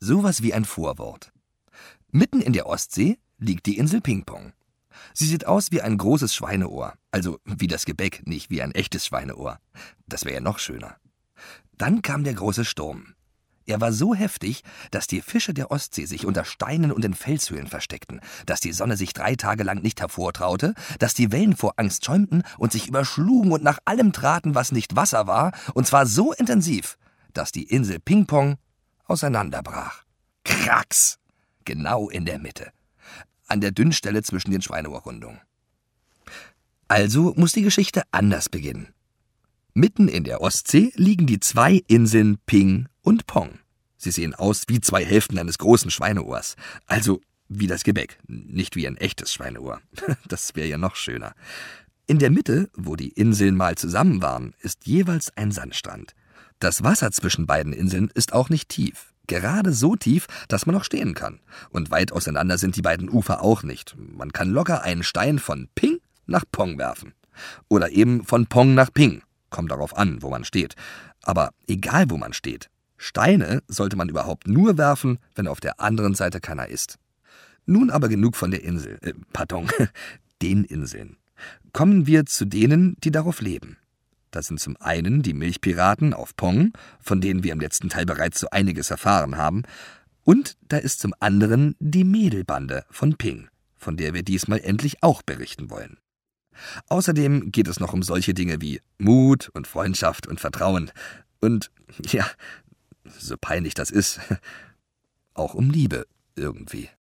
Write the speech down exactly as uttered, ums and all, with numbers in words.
Sowas wie ein Vorwort. Mitten in der Ostsee liegt die Insel Ping-Pong. Sie sieht aus wie ein großes Schweineohr, also wie das Gebäck, nicht wie ein echtes Schweineohr. Das wäre ja noch schöner. Dann kam der große Sturm. Er war so heftig, dass die Fische der Ostsee sich unter Steinen und in Felshöhlen versteckten, dass die Sonne sich drei Tage lang nicht hervortraute, dass die Wellen vor Angst schäumten und sich überschlugen und nach allem traten, was nicht Wasser war, und zwar so intensiv, dass die Insel Ping-Pong auseinanderbrach. Kracks! Genau in der Mitte. An der Dünnstelle zwischen den Schweineohrrundungen. Also muss die Geschichte anders beginnen. Mitten in der Ostsee liegen die zwei Inseln Ping und Pong. Sie sehen aus wie zwei Hälften eines großen Schweineohrs. Also wie das Gebäck, nicht wie ein echtes Schweineohr. Das wäre ja noch schöner. In der Mitte, wo die Inseln mal zusammen waren, ist jeweils ein Sandstrand. Das Wasser zwischen beiden Inseln ist auch nicht tief. Gerade so tief, dass man noch stehen kann. Und weit auseinander sind die beiden Ufer auch nicht. Man kann locker einen Stein von Ping nach Pong werfen. Oder eben von Pong nach Ping. Kommt darauf an, wo man steht. Aber egal, wo man steht, Steine sollte man überhaupt nur werfen, wenn auf der anderen Seite keiner ist. Nun aber genug von der Insel, äh, pardon, den Inseln. Kommen wir zu denen, die darauf leben. Das sind zum einen die Milchpiraten auf Pong, von denen wir im letzten Teil bereits so einiges erfahren haben. Und da ist zum anderen die Mädelbande von Ping, von der wir diesmal endlich auch berichten wollen. Außerdem geht es noch um solche Dinge wie Mut und Freundschaft und Vertrauen und, ja, so peinlich das ist, auch um Liebe irgendwie.